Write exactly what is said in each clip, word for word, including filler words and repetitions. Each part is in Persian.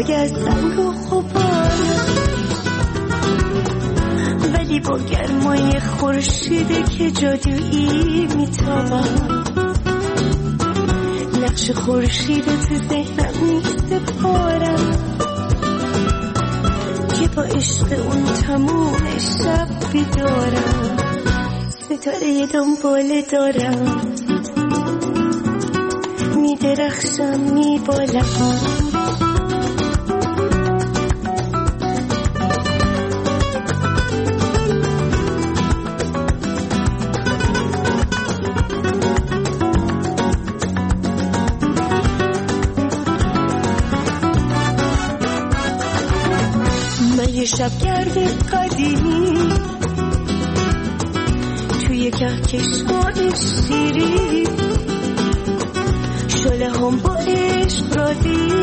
اگه از سنگ و غبارم، ولی با گرمای خورشیده که جادویی میتابم. نقش خورشید تو ذهنم نیست پارم که با عشق اون تموم شب بیدارم. ستاره دنباله دارم، میدرخشم میبالم. یه شبگرد قدیمی توی کهکشان شیری، شله هم با عشق رادی،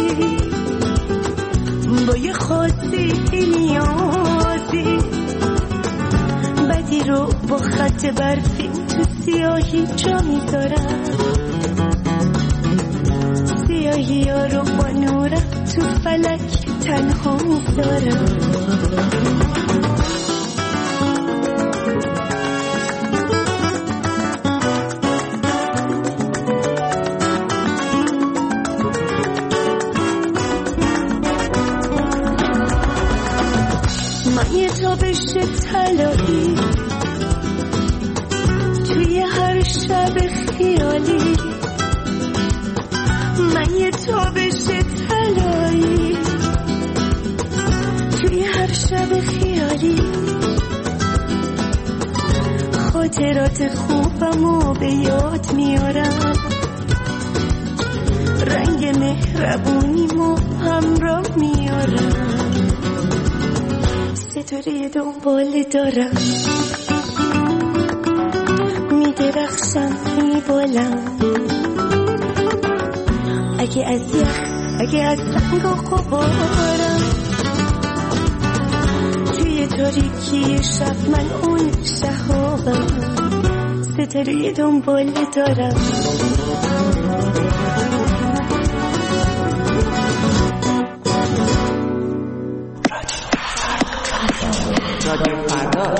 با یه خاصی نیازی، بدی رو با خط برفی تو سیاهی جا میذارم. سیاهی ها رو با نورم تو فلک تنها میذارم. من یه تابش طلایی توی هر شب خیالی، من یه تابش طلایی توی هر شب خیالی، خاطرات خوبمو به یاد میارم، رنگ مهربونیمو همراه میارم. ستاره دنباله دارم، میدرخشم میبالم. اگه از یخ، اگه از سنگ و غبارم، توی تاریکی شب من اون شهابم. ستاره دنباله دارم. رادیو فردا.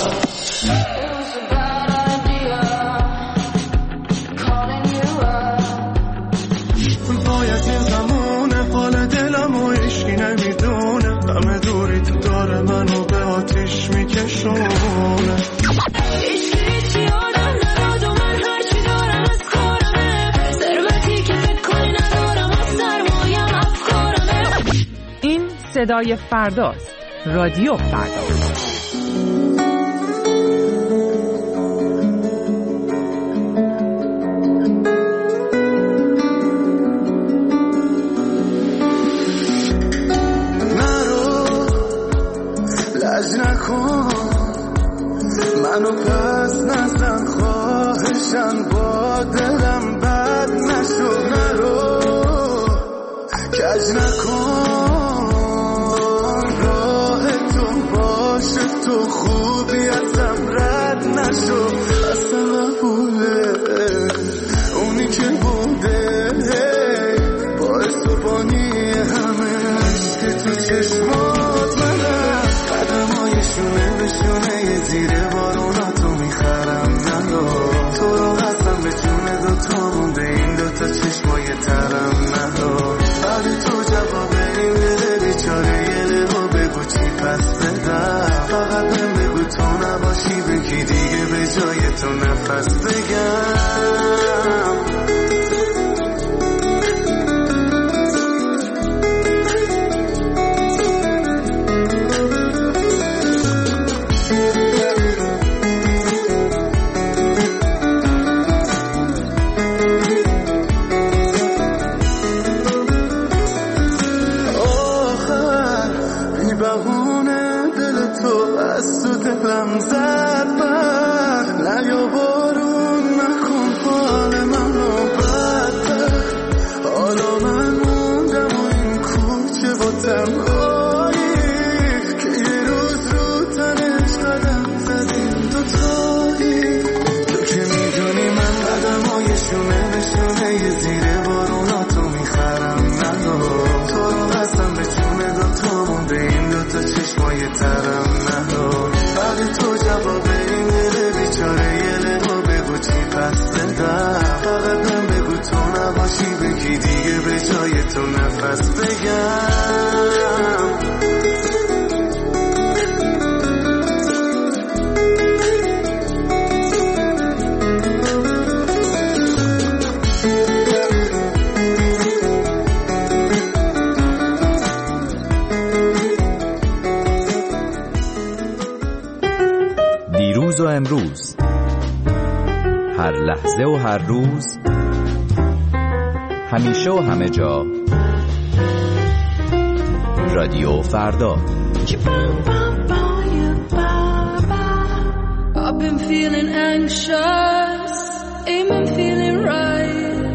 باید این زمونه حال دلم و عشقی نمیدونه، همه دوری تو داره منو به آتیش میکشونه. عشقی چی آدم نداد و من هرچی دارم از کارمه، ثروتی که فکر کنی ندارم از سرمایم افکارمه. این صدای فرداست. رادیو فردا. منو پس نزن خواهشم، با دلم بد نشو، نرو کج نکن، راه تو باشه، تو خوبی ازم رد نشو. اصلا قبوله اونی که بوده، باعث و بانی همه عشق تو چشمات منم. قدمایشونه به شونه زیر بارونا تو میخرم، نگو تو رو قسم به جون دوتامون، به این دوتا چشمای ترم، نگو بعد تو جواب این دل بیچاره یه نگو بگو چی پس بدم. فقط من بگو تو نباشی بگی دیگه به جای تو نفس بگم. دلم زد بر نیا بارون نکن حال منو بدتر. حالا من موندم و این کوچه با تنهایی که یه روز رو تنش قدم زدیم دوتایی. تو که میدونی من قدمای شونه به شونه زیر بارونا تو میخرم، نگو تو رو قسم به میگم دیروز و امروز، هر لحظه و هر روز، همیشه و همه جا، رادیو فردا. I've been feeling anxious, ain't been feeling right.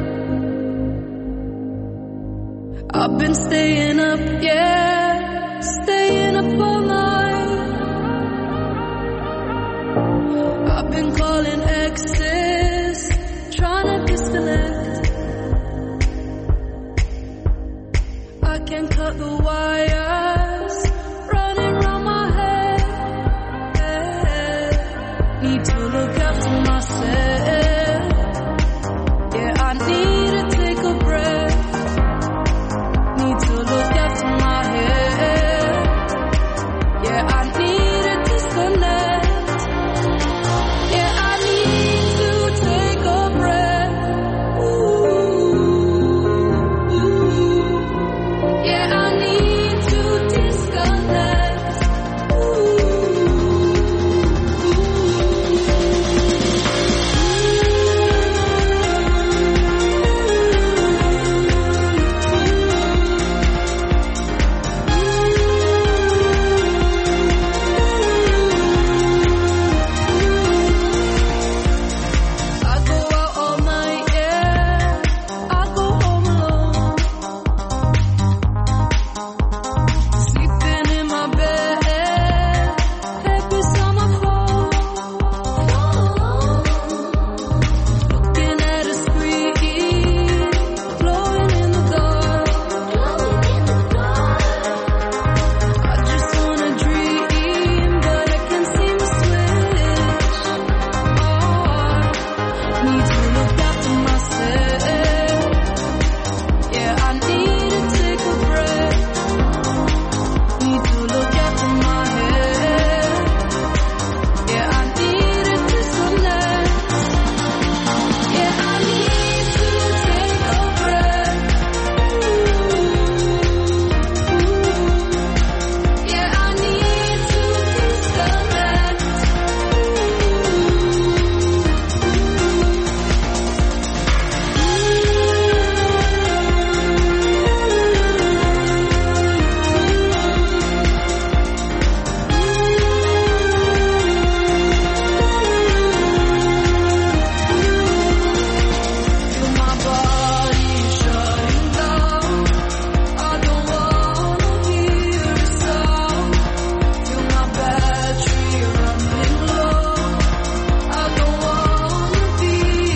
I've been staying up, yeah, staying up all night. I've been calling exes, trying to disconnect. I can't cut the wires running round my head. Need to look after myself. Yeah, I need to take a breath. Need to look after my head. Yeah, I need to disconnect. Yeah, I need to take a breath. Ooh, ooh. Yeah, I need to disconnect. Ooh, I go out all night, yeah. I go home alone. Sleeping in my bed, head beside my phone. Looking at a screen, glowing in the dark. I just wanna dream, but I can't seem to switch. Oh, need to look after myself. Yeah, I need to take a breath. Need to look after my head. Yeah, I need to disconnect. Yeah, I need to take a breath. Yeah, I need to disconnect. Feel my body shutting down. I don't wanna hear a sound. Feel my battery running low. I don't wanna be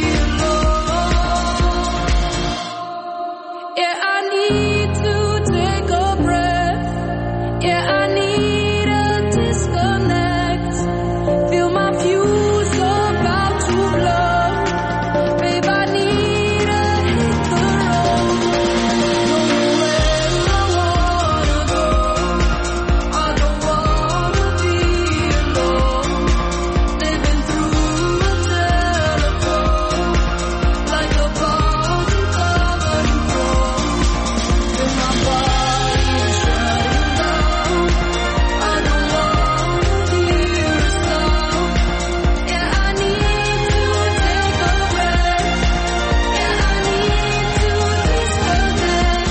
alone. Yeah, I need to take a breath. Yeah, I need a disconnect. Feel my fuse about to blow. Babe, I need a hit the road. Nowhere I wanna go. I don't wanna be alone. Living through a telephone, like a bomb covered in chrome. Feel my body shutting down. I don't wanna hear a sound. Yeah, I need to take a breath. Yeah, I need to disconnect.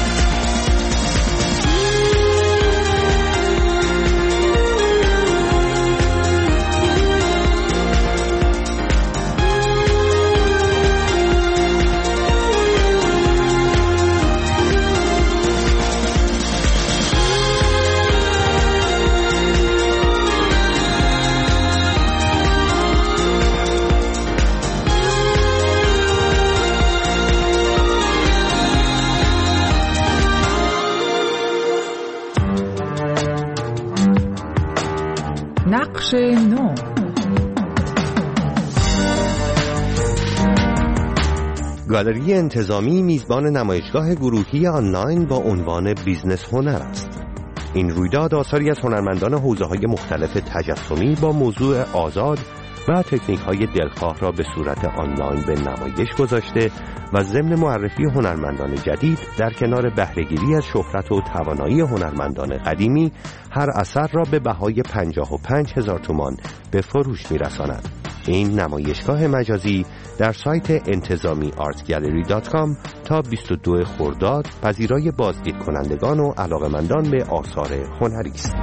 نقش نو. گالری انتظامی میزبان نمایشگاه گروهی آنلاین با عنوان بیزنس هنر است. این رویداد آثاری از هنرمندان حوزه‌های مختلف تجسمی با موضوع آزاد و تکنیک‌های دلخواه را به صورت آنلاین به نمایش گذاشته و ضمن معرفی هنرمندان جدید در کنار بهره‌گیری از شهرت و توانایی هنرمندان قدیمی هر اثر را به بهای پنجاه و پنج هزار تومان به فروش می‌رساند. این نمایشگاه مجازی در سایت انتظامی آرت گالری دات کام تا بیست و دو خرداد پذیرای بازدید کنندگان و علاقه‌مندان به آثار هنری است.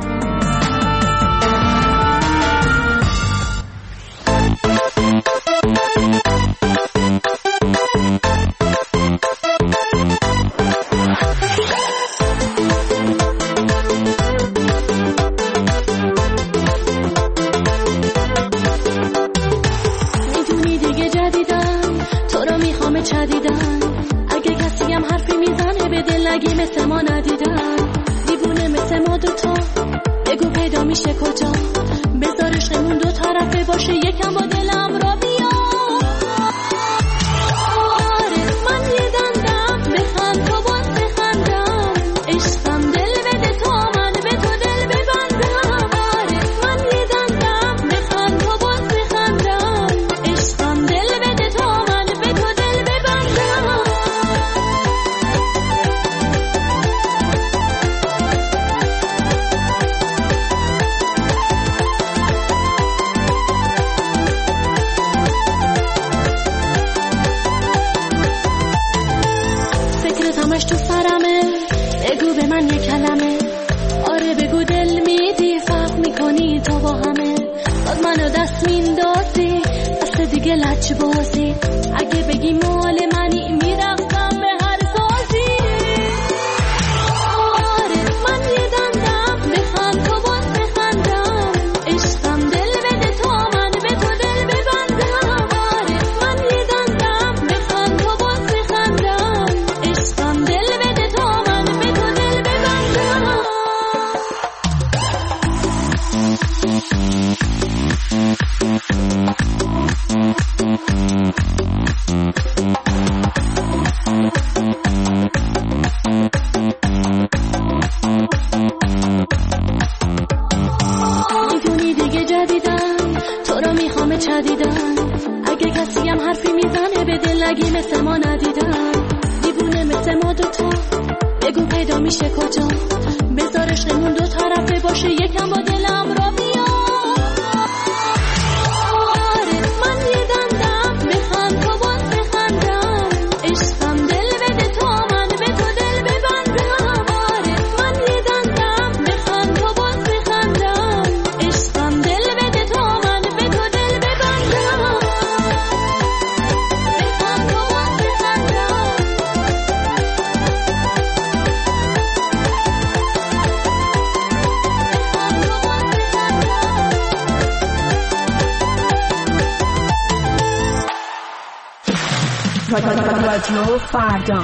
مثل ما ندیدن دیوونه مثل ما دوتا بگو پیدا میشه کجا بذار عشقمون دو طرفه باشه یکم با دلم را بیا آره من یه دندم بخند تا باز بخندم عشقم دل بده تا من به تو دل ببندم آره من یه دندم بخند تا باز بخندم عشقم دل بده تا من به تو دل ببندم تو سرمه بگو به من یک کلمه آره بگو دل میدی فرق میکنی تو با همه باز منو دست میندازی دست دیگه لچ بازی اگه بگی مال منی میرفتم به هر سازی آره من یه دندم بخند تا باز بخندم عشقم دل بده تا من به تو دل ببندم آره من یه دندم بخند تا باز بخندم عشقم دل بده تا من به تو دل ببندم میدونی دیگه جدیدن تو رو میخوام چدیدن اگه کسی هم حرفی میزنه به دل نگی مثل ما ندیدن دیوونه مثل ما دوتا بگو پیدا میشه کجا بذار عشقمون دو طرفه باشه یکم با دلم را بیا آره من یه دندم بخند تا باز بخندم عشقم دل بده تا من به تو دل ببندم آره من یه دندم بخند تا باز بخندم عشقم دل بده تا من به تو دل ببندم بخند تا باز بخندم رادیو فردا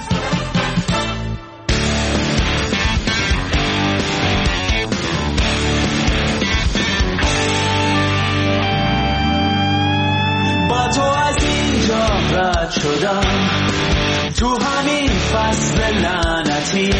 با تو از اینجا رد شدم تو همین فصل لعنتی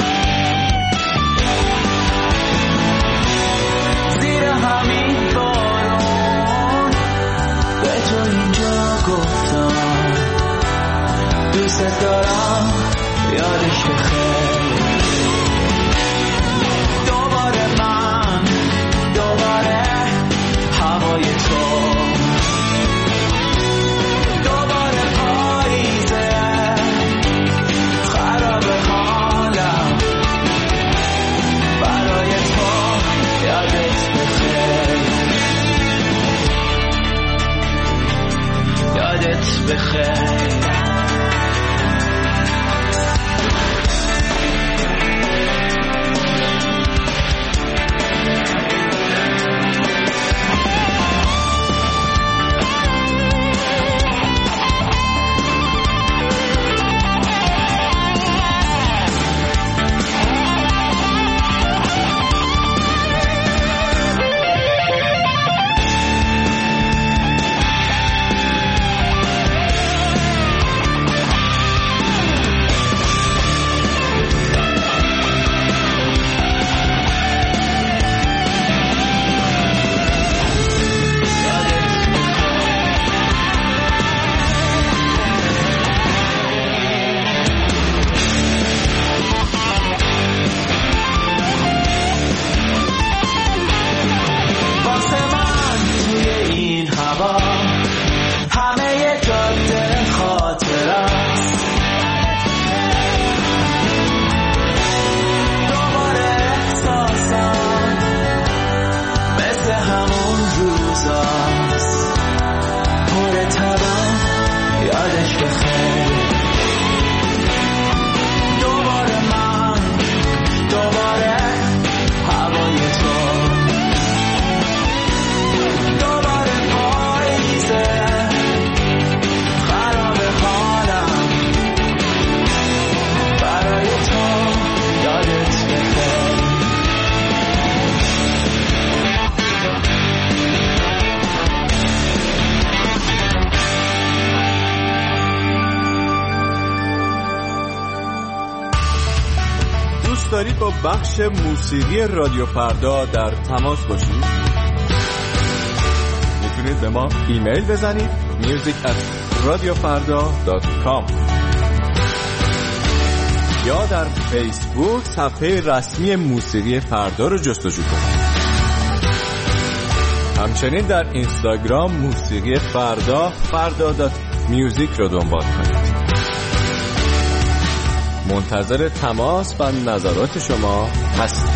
زیر همین بارون به تو اینجا گفتم دوست دارم یادش بخیر دوباره من دوباره هوای تو دوباره پاییزه خراب حالم برای تو یادت بخیر یادت بخیر بخش موسیقی رادیو فردا در تماس باشید، میتونید به ما ایمیل بزنید music at radiofarda dot com یا در فیسبوک صفحه رسمی موسیقی فردا رو جستجو کنید. همچنین در اینستاگرام موسیقی فردا فردا دات میوزیک رو دنبال کنید. منتظر تماس و نظرات شما هستیم.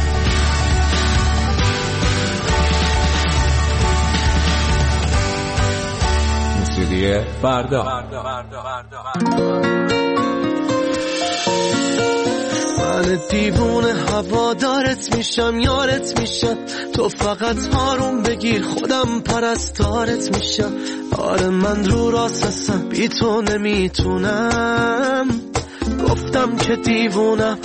موسیقی فردا. من دیوونه هوادارت میشم، یارت میشم، تو فقط آروم بگیر خودم پرستارت میشم. آره من رو راستم، بی تو نمیتونم، گفتم که دیوونم.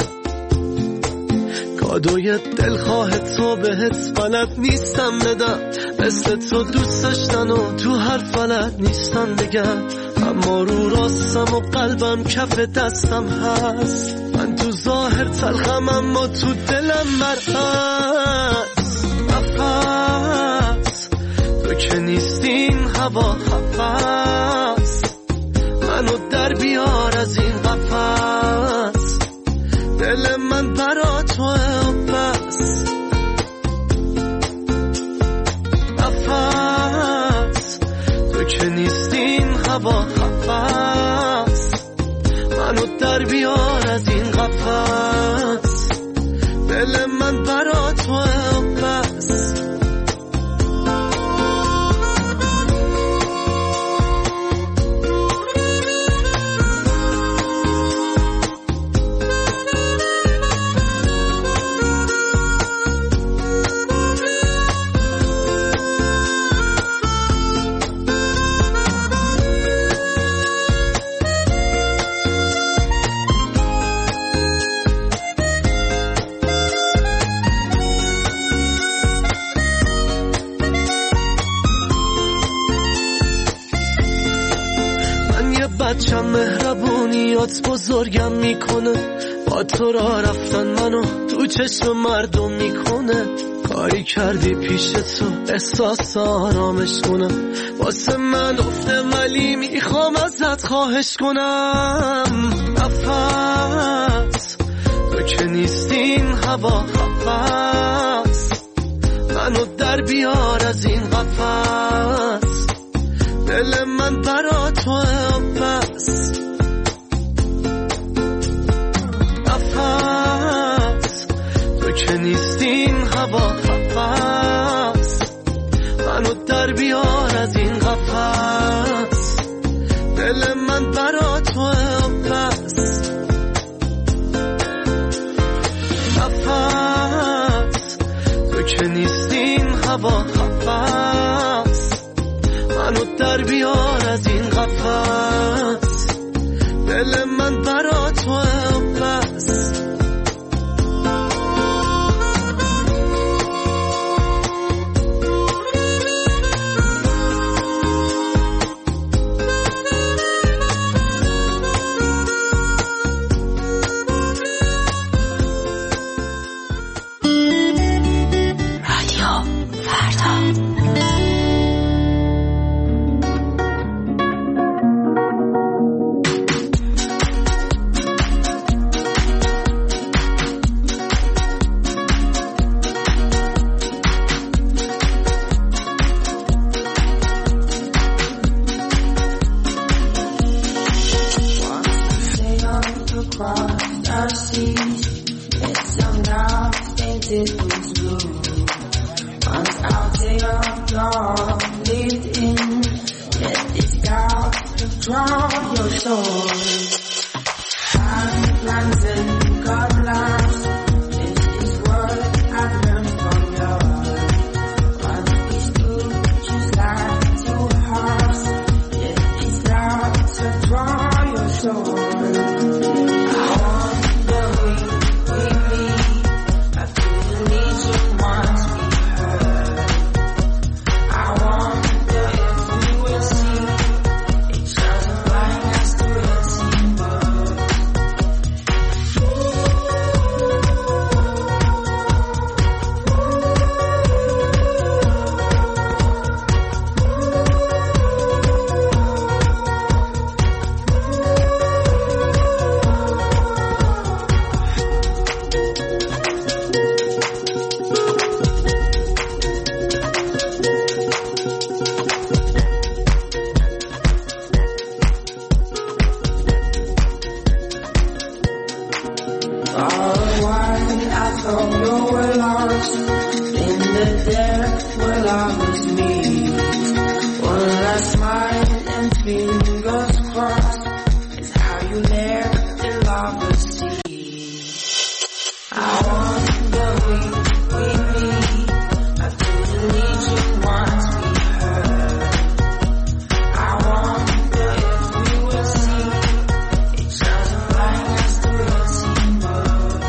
کادوی دلخواه تو بهت بلد نیستم بدم، مثل تو دوست داشتن و تو هر فلت نیستن بگم. اما رو راستم و قلبم کف دستم هست. من تو ظاهر تلخم اما تو دلم مرهست. نفس تو که نیستین هوا خفست، منو در بیار از این قفس. دل من برا توه و بس. نفس تو که نیستین هوا خفست، منو در بیار از این قفس. دل من برا توه و بس. بچم مهربونیات بزرگم میکنه، با تو را رفتن منو تو چشم مردم میکنه. کاری کردی پیش تو احساس آرامش کنم، واسه من افته ولی میخوام ازت خواهش کنم. نفس تو که نیستین هوا خفست، منو در بیار از این قفس. دل من برا توه و بس. نفس تو که نیستین هوا خفست، منو در بیار از این قفس. دل من برا توه و بس. نفس تو که نیستین هوا خفست، منو در بیار از این قفس. دل من برا توه و بس. Thank you. lost in the depth where love was me. One last smile and fingers crossed is how you left the lovers see. I want the week with me. I couldn't leave you once we heard. I wonder if we will see each other flying as the racing bird.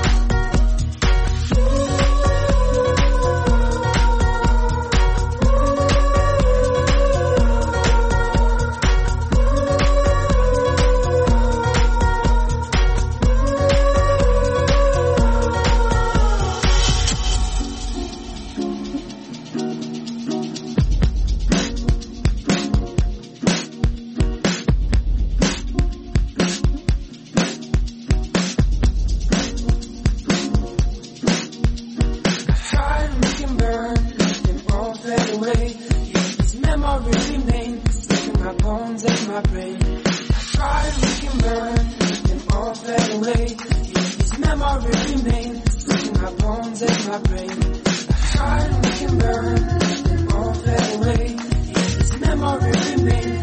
My brain. I tried, we can burn them all fade away. These memories remain stuck in my bones and my brain. I tried, we can burn them all fade away. These memories remain